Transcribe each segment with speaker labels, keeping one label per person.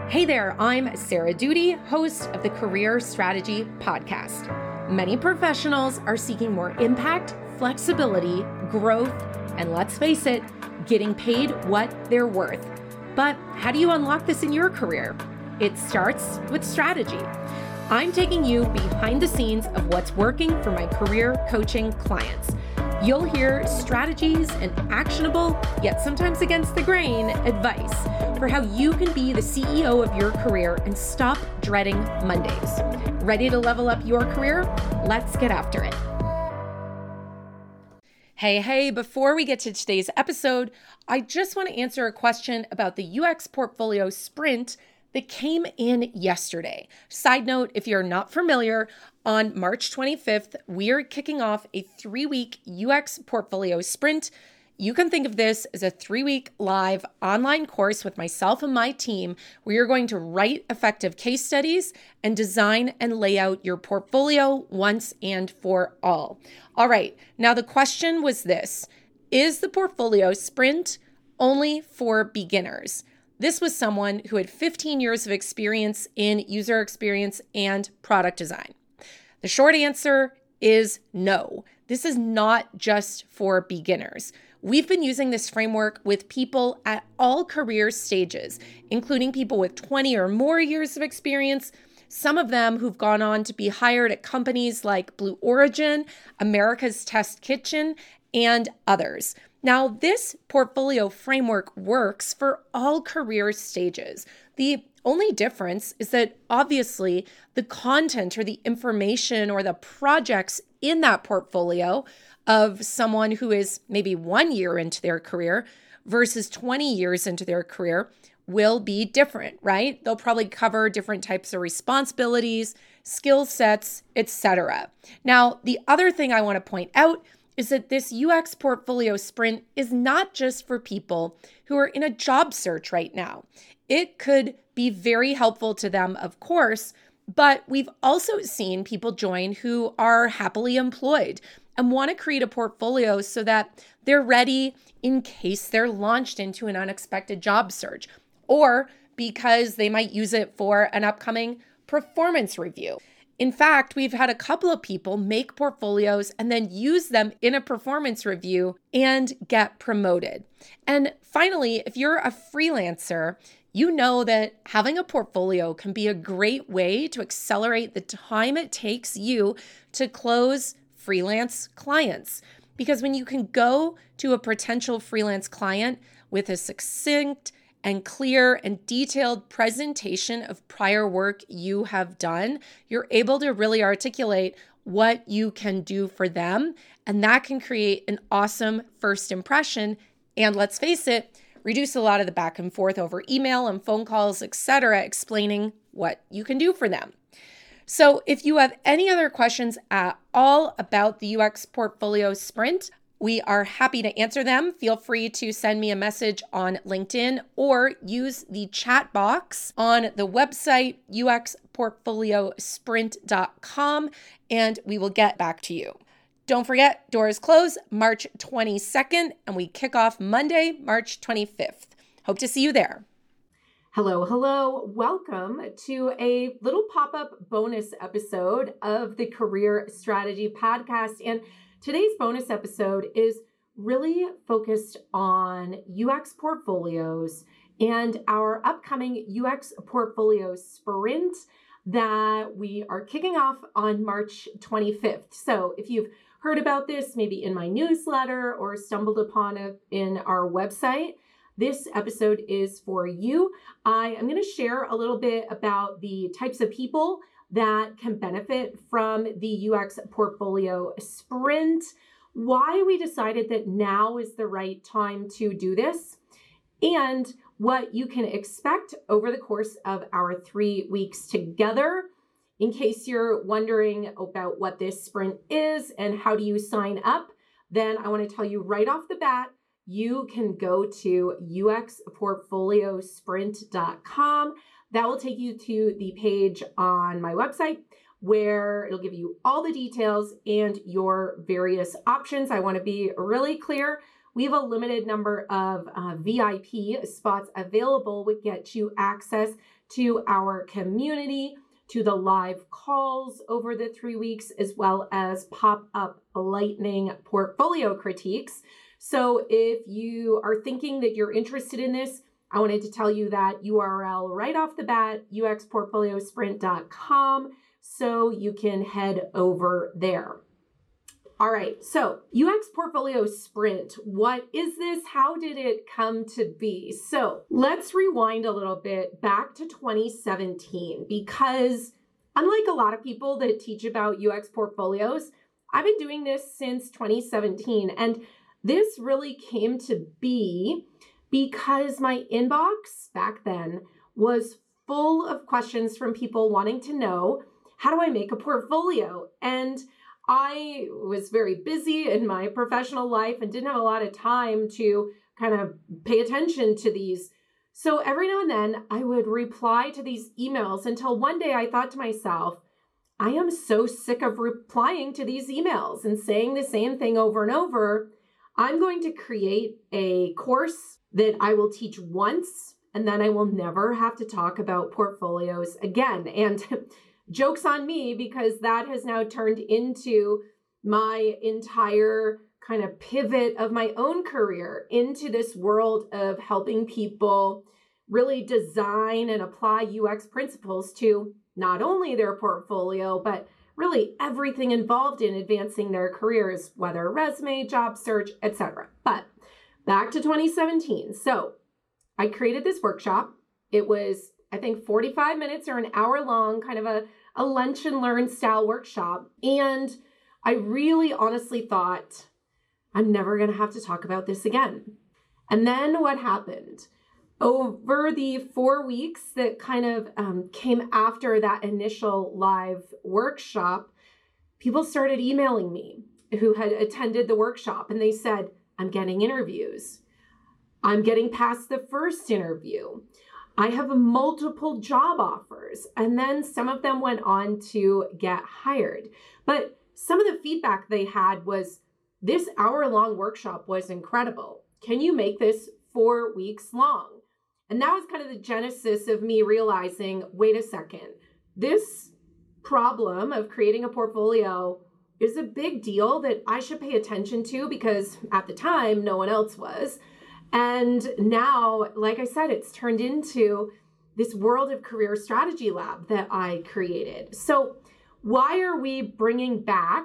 Speaker 1: Hey there, I'm Sarah Doody, host of the Career Strategy Podcast. Many professionals are seeking more impact, flexibility, growth, and let's face it, getting paid what they're worth. But how do you unlock this in your career? It starts with strategy. I'm taking you behind the scenes of what's working for my career coaching clients. You'll hear strategies and actionable, yet sometimes against the grain, advice for how you can be the CEO of your career and stop dreading Mondays. Ready to level up your career? Let's get after it. Hey, before we get to today's episode, I just want to answer a question about the UX Portfolio Sprint that came in yesterday. Side note, if you're not familiar, on March 25th, we're kicking off a 3-week UX Portfolio Sprint. You can think of this as a 3-week live online course with myself and my team where you're going to write effective case studies and design and lay out your portfolio once and for all. All right, now the question was this: is the portfolio sprint only for beginners? This was someone who had 15 years of experience in user experience and product design. The short answer is no. This is not just for beginners. We've been using this framework with people at all career stages, including people with 20 or more years of experience, some of them who've gone on to be hired at companies like Blue Origin, America's Test Kitchen, and others. Now, this portfolio framework works for all career stages. The only difference is that obviously the content or the information or the projects in that portfolio of someone who is maybe 1 year into their career versus 20 years into their career will be different, right? They'll probably cover different types of responsibilities, skill sets, etc. Now, the other thing I want to point out is that this UX Portfolio Sprint is not just for people who are in a job search right now. It could be very helpful to them, of course, but we've also seen people join who are happily employed and want to create a portfolio so that they're ready in case they're launched into an unexpected job search, or because they might use it for an upcoming performance review. In fact, we've had a couple of people make portfolios and then use them in a performance review and get promoted. And finally, if you're a freelancer, you know that having a portfolio can be a great way to accelerate the time it takes you to close freelance clients. Because when you can go to a potential freelance client with a succinct and clear and detailed presentation of prior work you have done, you're able to really articulate what you can do for them. And that can create an awesome first impression. And let's face it, reduce a lot of the back and forth over email and phone calls, etc., explaining what you can do for them. So if you have any other questions at all about the UX Portfolio Sprint, we are happy to answer them. Feel free to send me a message on LinkedIn or use the chat box on the website uxportfoliosprint.com, and we will get back to you. Don't forget, doors close March 22nd, and we kick off Monday, March 25th. Hope to see you there. Hello. Welcome to a little pop-up bonus episode of the Career Strategy Podcast. And today's bonus episode is really focused on UX portfolios and our upcoming UX Portfolio Sprint that we are kicking off on March 25th. So if you've heard about this, maybe in my newsletter or stumbled upon it in our website, this episode is for you. I am going to share a little bit about the types of people that can benefit from the UX Portfolio Sprint, why we decided that now is the right time to do this, and what you can expect over the course of our 3 weeks together. In case you're wondering about what this sprint is and how do you sign up, then I want to tell you right off the bat, you can go to uxportfoliosprint.com. That will take you to the page on my website where it'll give you all the details and your various options. I want to be really clear. We have a limited number of VIP spots available, which get you access to our community, to the live calls over the 3 weeks, as well as pop-up lightning portfolio critiques. So if you are thinking that you're interested in this, I wanted to tell you that URL right off the bat, uxportfoliosprint.com, so you can head over there. All right, so UX Portfolio Sprint, what is this? How did it come to be? So let's rewind a little bit back to 2017, because unlike a lot of people that teach about UX portfolios, I've been doing this since 2017, and this really came to be because my inbox back then was full of questions from people wanting to know, how do I make a portfolio? And I was very busy in my professional life and didn't have a lot of time to kind of pay attention to these. So every now and then I would reply to these emails until one day I thought to myself, I am so sick of replying to these emails and saying the same thing over and over. I'm going to create a course that I will teach once, and then I will never have to talk about portfolios again. And joke's on me, because that has now turned into my entire kind of pivot of my own career into this world of helping people really design and apply UX principles to not only their portfolio, but really everything involved in advancing their careers, whether resume, job search, etc. But back to 2017. So I created this workshop. It was, I think, 45 minutes or an hour long, kind of a lunch and learn style workshop. And I really honestly thought, I'm never going to have to talk about this again. And then what happened? Over the 4 weeks that kind of came after that initial live workshop, people started emailing me who had attended the workshop, and they said, I'm getting interviews. I'm getting past the first interview. I have multiple job offers. And then some of them went on to get hired. But some of the feedback they had was, this hour-long workshop was incredible. Can you make this 4 weeks long? And that was kind of the genesis of me realizing, wait a second, this problem of creating a portfolio is a big deal that I should pay attention to, because at the time, no one else was. And now, like I said, it's turned into this World of Career Strategy Lab that I created. So why are we bringing back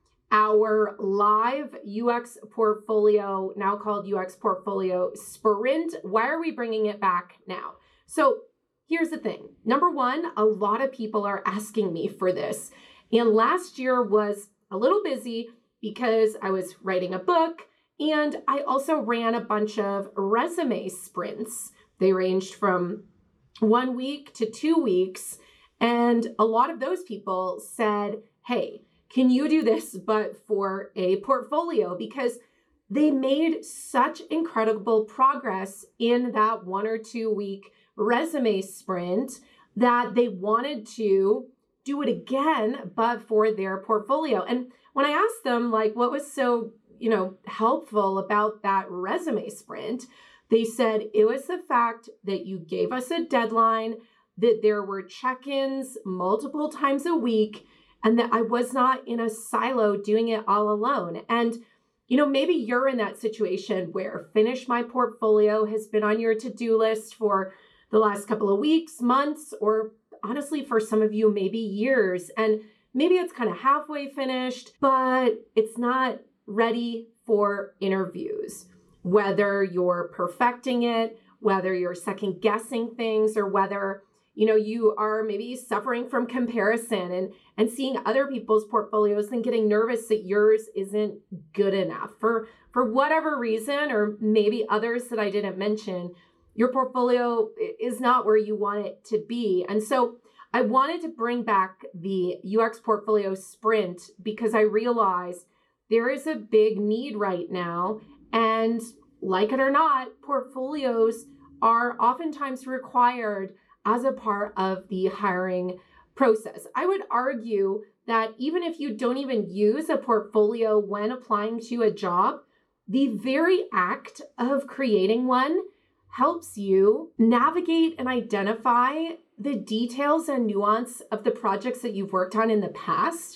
Speaker 1: our live UX portfolio, now called UX Portfolio Sprint? Why are we bringing it back now? So here's the thing. Number one, a lot of people are asking me for this. And last year was a little busy because I was writing a book, and I also ran a bunch of resume sprints. They ranged from 1 week to 2 weeks. And a lot of those people said, hey, can you do this, but for a portfolio? Because they made such incredible progress in that 1 or 2 week resume sprint that they wanted to do it again, but for their portfolio. And when I asked them, like, what was so, helpful about that resume sprint, they said it was the fact that you gave us a deadline, that there were check-ins multiple times a week, and that I was not in a silo doing it all alone. And, maybe you're in that situation where finish my portfolio has been on your to-do list for the last couple of weeks, months, or honestly, for some of you, maybe years. And maybe it's kind of halfway finished, but it's not ready for interviews. Whether you're perfecting it, whether you're second guessing things, or whether you are maybe suffering from comparison and seeing other people's portfolios and getting nervous that yours isn't good enough for whatever reason, or maybe others that I didn't mention, your portfolio is not where you want it to be. And so I wanted to bring back the UX Portfolio Sprint because I realized there is a big need right now. And like it or not, portfolios are oftentimes required as a part of the hiring process. I would argue that even if you don't even use a portfolio when applying to a job, the very act of creating one helps you navigate and identify the details and nuance of the projects that you've worked on in the past.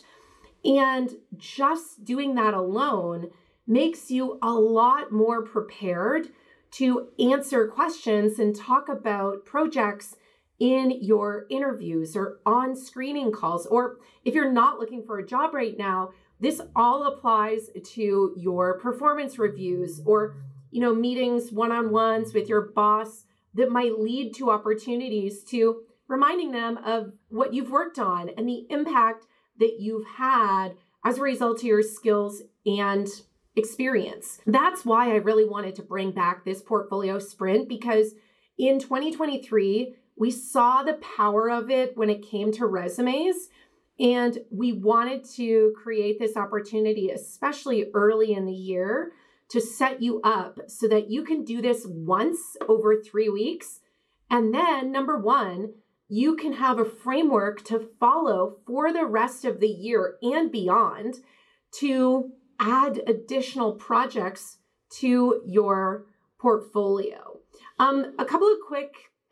Speaker 1: And just doing that alone makes you a lot more prepared to answer questions and talk about projects in your interviews or on screening calls. Or if you're not looking for a job right now, this all applies to your performance reviews or, meetings, one-on-ones with your boss that might lead to opportunities to reminding them of what you've worked on and the impact that you've had as a result of your skills and experience. That's why I really wanted to bring back this portfolio sprint, because in 2023, we saw the power of it when it came to resumes. And we wanted to create this opportunity, especially early in the year, to set you up so that you can do this once over 3 weeks. And then, number one, you can have a framework to follow for the rest of the year and beyond to add additional projects to your portfolio. A couple of quick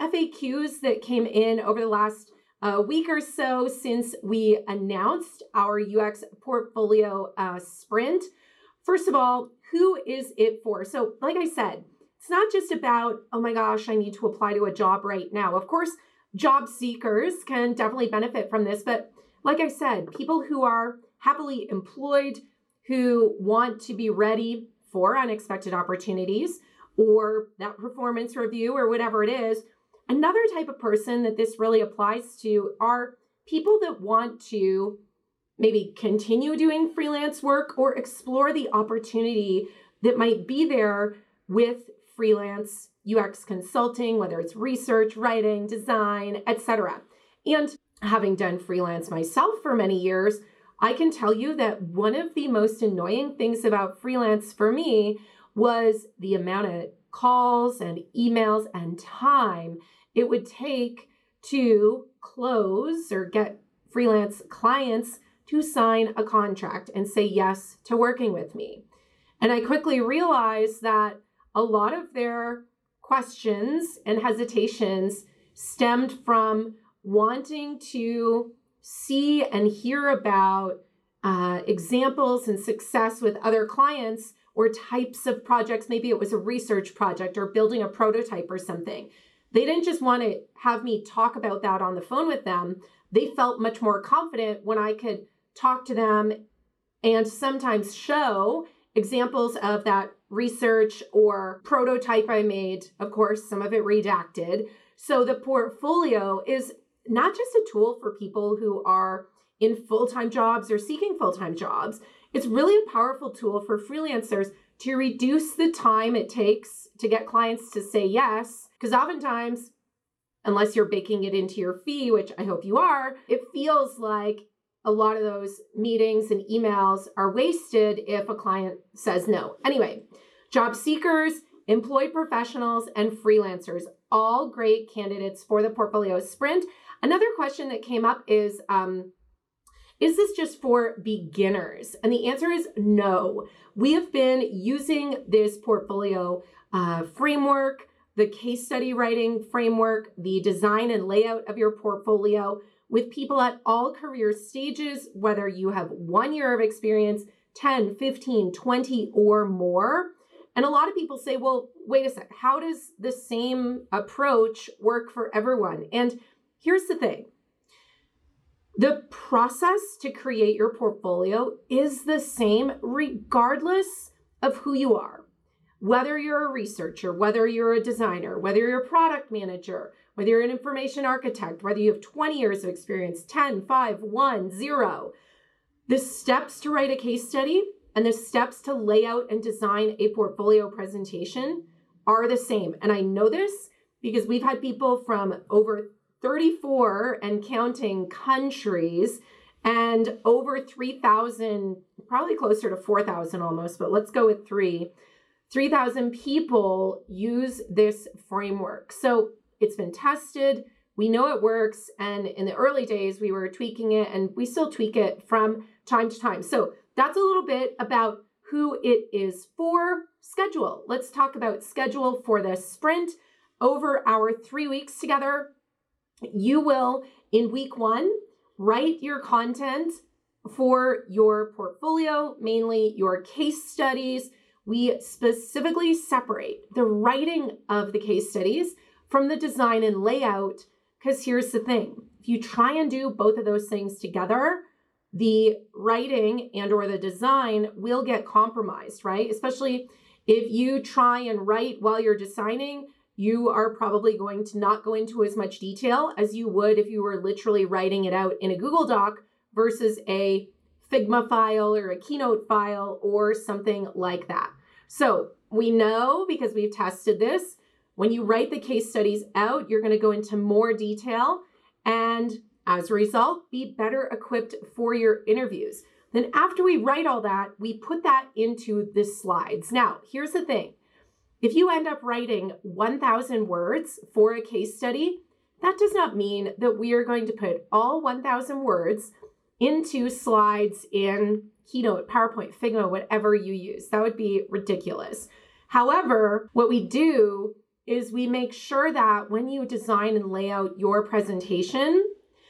Speaker 1: FAQs that came in over the last week or so since we announced our UX portfolio sprint. First of all, who is it for? So like I said, it's not just about, oh my gosh, I need to apply to a job right now. Of course, job seekers can definitely benefit from this. But like I said, people who are happily employed, who want to be ready for unexpected opportunities or that performance review or whatever it is. Another type of person that this really applies to are people that want to maybe continue doing freelance work or explore the opportunity that might be there with freelance UX consulting, whether it's research, writing, design, etc. And having done freelance myself for many years, I can tell you that one of the most annoying things about freelance for me was the amount of calls and emails and time it would take to close or get freelance clients to sign a contract and say yes to working with me. And I quickly realized that a lot of their questions and hesitations stemmed from wanting to see and hear about examples and success with other clients or types of projects. Maybe it was a research project or building a prototype or something. They didn't just want to have me talk about that on the phone with them. They felt much more confident when I could talk to them and sometimes show examples of that research or prototype I made, of course, some of it redacted. So the portfolio is not just a tool for people who are in full-time jobs or seeking full-time jobs. It's really a powerful tool for freelancers to reduce the time it takes to get clients to say yes. Because oftentimes, unless you're baking it into your fee, which I hope you are, it feels like a lot of those meetings and emails are wasted if a client says no. Anyway, job seekers, employed professionals, and freelancers, all great candidates for the portfolio sprint. Another question that came up is this just for beginners? And the answer is no. We have been using this portfolio framework, the case study writing framework, the design and layout of your portfolio with people at all career stages, whether you have 1 year of experience, 10, 15, 20 or more. And a lot of people say, well, wait a sec, how does the same approach work for everyone? And here's the thing. The process to create your portfolio is the same regardless of who you are. Whether you're a researcher, whether you're a designer, whether you're a product manager, whether you're an information architect, whether you have 20 years of experience, 10, 5, 1, 0, the steps to write a case study and the steps to lay out and design a portfolio presentation are the same. And I know this because we've had people from over 34 and counting countries and over 3,000, probably closer to 4,000 almost, but let's go with 3,000 people use this framework. So it's been tested. We know it works. And in the early days, we were tweaking it and we still tweak it from time to time. So that's a little bit about who it is for. Schedule. Let's talk about schedule for the sprint over our 3 weeks together. You will, in week 1, write your content for your portfolio, mainly your case studies. We specifically separate the writing of the case studies from the design and layout, because here's the thing. If you try and do both of those things together, the writing and or the design will get compromised, right? Especially if you try and write while you're designing, you are probably going to not go into as much detail as you would if you were literally writing it out in a Google Doc versus a Figma file or a Keynote file or something like that. So we know, because we've tested this, when you write the case studies out, you're going to go into more detail and as a result, be better equipped for your interviews. Then after we write all that, we put that into the slides. Now, here's the thing. If you end up writing 1,000 words for a case study, that does not mean that we are going to put all 1,000 words into slides in Keynote, PowerPoint, Figma, whatever you use. That would be ridiculous. However, what we do is we make sure that when you design and lay out your presentation,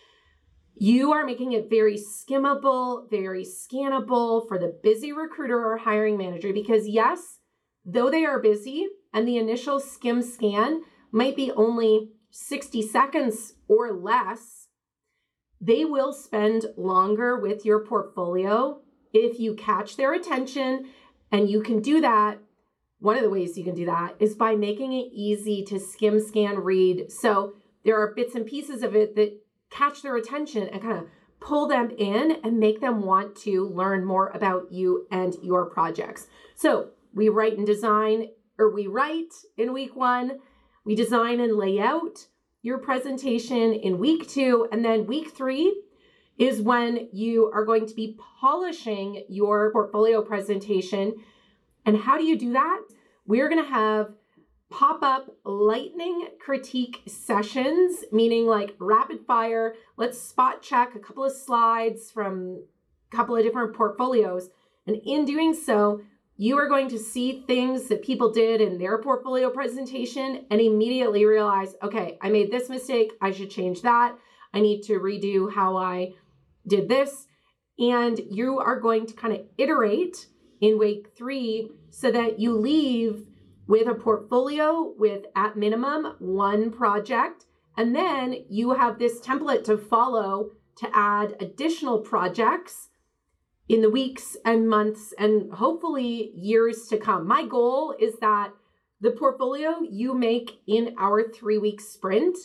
Speaker 1: you are making it very skimmable, very scannable for the busy recruiter or hiring manager. Because yes, though they are busy and the initial skim scan might be only 60 seconds or less, they will spend longer with your portfolio if you catch their attention. And you can do that. One of the ways you can do that is by making it easy to skim, scan, read. So there are bits and pieces of it that catch their attention and kind of pull them in and make them want to learn more about you and your projects. So we write and design, or we write in week 1, we design and lay out your presentation in week 2, and then week 3 is when you are going to be polishing your portfolio presentation. And how do you do that? We're going to have pop-up lightning critique sessions, meaning like rapid fire. Let's spot check a couple of slides from a couple of different portfolios. And in doing so, you are going to see things that people did in their portfolio presentation and immediately realize, okay, I made this mistake. I should change that. I need to redo how I did this. And you are going to kind of iterate in week 3 so that you leave with a portfolio with, at minimum, 1 project. And then you have this template to follow to add additional projects in the weeks and months and hopefully years to come. My goal is that the portfolio you make in our 3-week sprint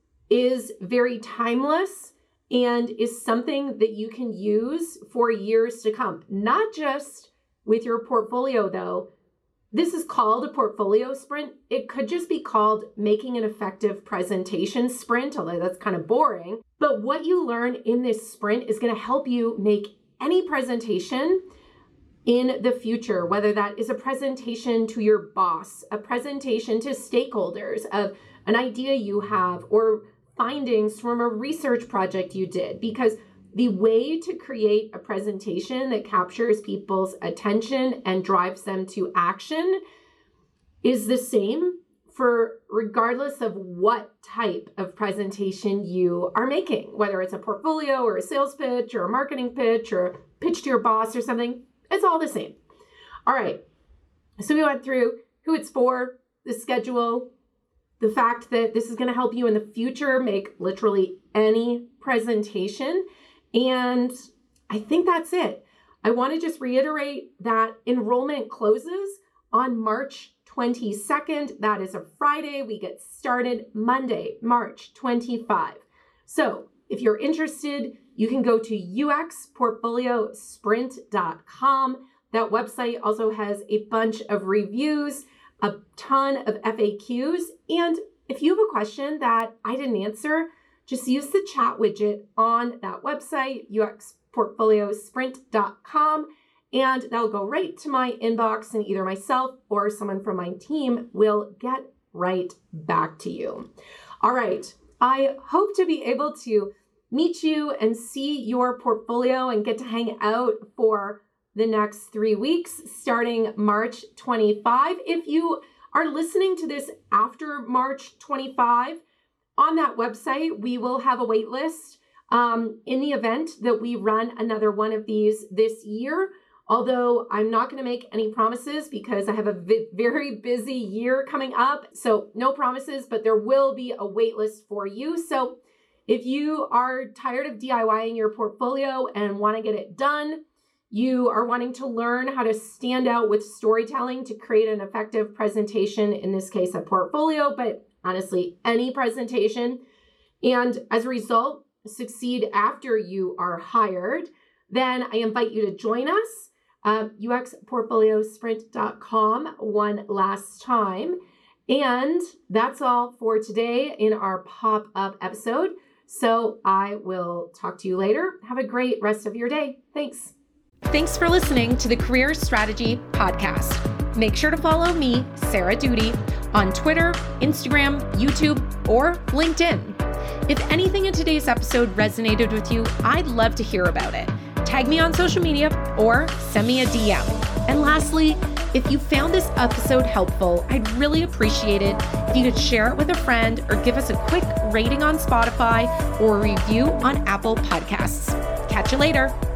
Speaker 1: is very timeless and is something that you can use for years to come. Not just with your portfolio though. This is called a portfolio sprint. It could just be called making an effective presentation sprint, although that's kind of boring. But what you learn in this sprint is going to help you make any presentation in the future, whether that is a presentation to your boss, a presentation to stakeholders of an idea you have, or findings from a research project you did. Because the way to create a presentation that captures people's attention and drives them to action is the same for regardless of what type of presentation you are making, whether it's a portfolio or a sales pitch or a marketing pitch or a pitch to your boss or something. It's all the same. All right. So we went through who it's for, the schedule, the fact that this is going to help you in the future make literally any presentation. And I think that's it. I want to just reiterate that enrollment closes on March 22nd. That is a Friday. We get started Monday, March 25. So if you're interested, you can go to uxportfoliosprint.com. That website also has a bunch of reviews, a ton of FAQs. And if you have a question that I didn't answer, just use the chat widget on that website, uxportfoliosprint.com, and that'll go right to my inbox, and either myself or someone from my team will get right back to you. All right. I hope to be able to meet you and see your portfolio and get to hang out for the next 3 weeks, starting March 25. If you are listening to this after March 25, on that website, we will have a wait list in the event that we run another one of these this year. Although I'm not going to make any promises because I have a very busy year coming up. So no promises, but there will be a wait list for you. So if you are tired of DIYing your portfolio and want to get it done, you are wanting to learn how to stand out with storytelling to create an effective presentation, in this case, a portfolio, but honestly, any presentation, and as a result, succeed after you are hired, then I invite you to join us. UXPortfolioSprint.com one last time. And that's all for today in our pop-up episode. So I will talk to you later. Have a great rest of your day. Thanks. Thanks for listening to the Career Strategy Podcast. Make sure to follow me, Sarah Doody, on Twitter, Instagram, YouTube, or LinkedIn. If anything in today's episode resonated with you, I'd love to hear about it. Tag me on social media or send me a DM. And lastly, if you found this episode helpful, I'd really appreciate it if you could share it with a friend or give us a quick rating on Spotify or a review on Apple Podcasts. Catch you later.